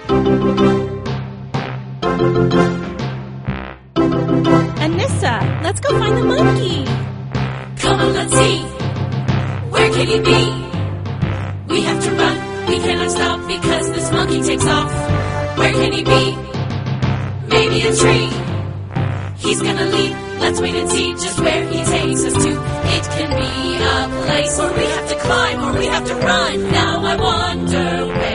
Anissa, let's go find the monkey. Come on, let's see. Where can he be? We have to run. We cannot stop because this monkey takes off. Where can he be? Maybe a tree. He's gonna leap. Let's wait and see just where he takes us to. It can be a place where we have to climb or we have to run. Now I wonder where